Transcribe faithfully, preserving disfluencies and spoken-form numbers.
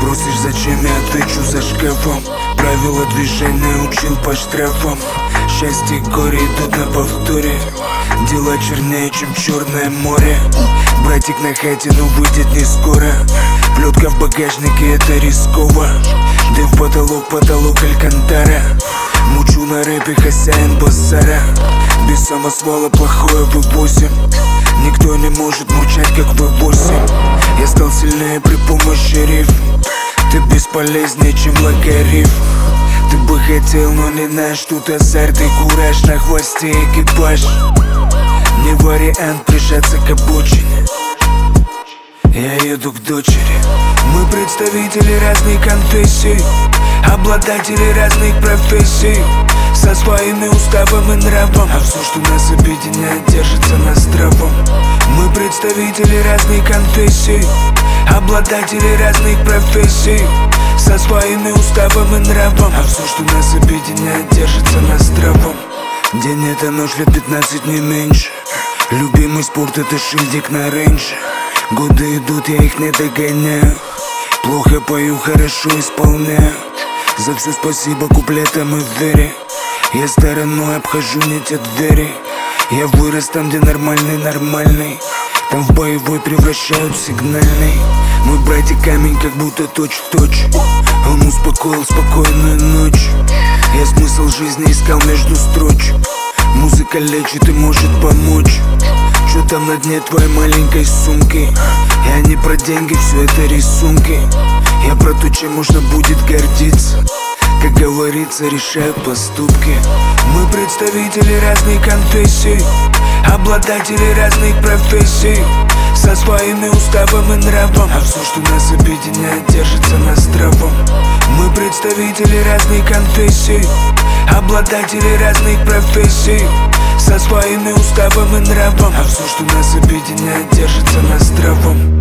Спросишь, зачем, я отвечу: за шкафом. Правила движения учил по штрафам. Счастье и горе идут на повторе. Дела чернее, чем Черное море. Братик на хате, но выйдет не скоро. Плетка в багажнике, это рисково. Дым в потолок, потолок алькантара. Мучу на рэпе, хозяин базара. Без самосвала плохое вэ восемь. Никто не может мурчать, как вэ восемь. Я стал сильнее при помощи риф. Ты бесполезнее, чем логарифм. Ты бы хотел, но не знаешь, тут азарт и кураж. На хвосте экипаж. Не вариант прижаться к обочине. Я еду к дочери. Мы представители разных конфессий, обладатели разных профессий, со своими уставом и нравом. А все, что нас объединяет, держится на здравом. Мы представители разных конфессий, обладатели разных профессий, со своими уставом и нравом. А все, что нас объединяет, держится на здравом. День это ночь, лет пятнадцать, не меньше. Любимый спорт это шильдик на рейнже. Годы идут, я их не догоняю. Плохо пою, хорошо исполняю. За все спасибо куплетам и вере. Я стороной обхожу не те двери. Я вырос там, где нормальный нормальный. Там в боевой превращают в сигнальный. Мой братик камень, как будто точь-в-точь. Он успокоил спокойную ночь. Я смысл жизни искал между строчек. Музыка лечит и может помочь. Что там на дне твоей маленькой сумки? Я не про деньги, все это рисунки. Я про то, чем можно будет гордиться. Как говорится, решают поступки. Мы представители разных конфессий, обладатели разных профессий, со своими уставом и нравом. А все, что нас объединяет, держится на здравом. Мы представители разных конфессий, обладатели разных профессий, со своими уставом и нравом. А все, что нас объединяет, держится на здравом.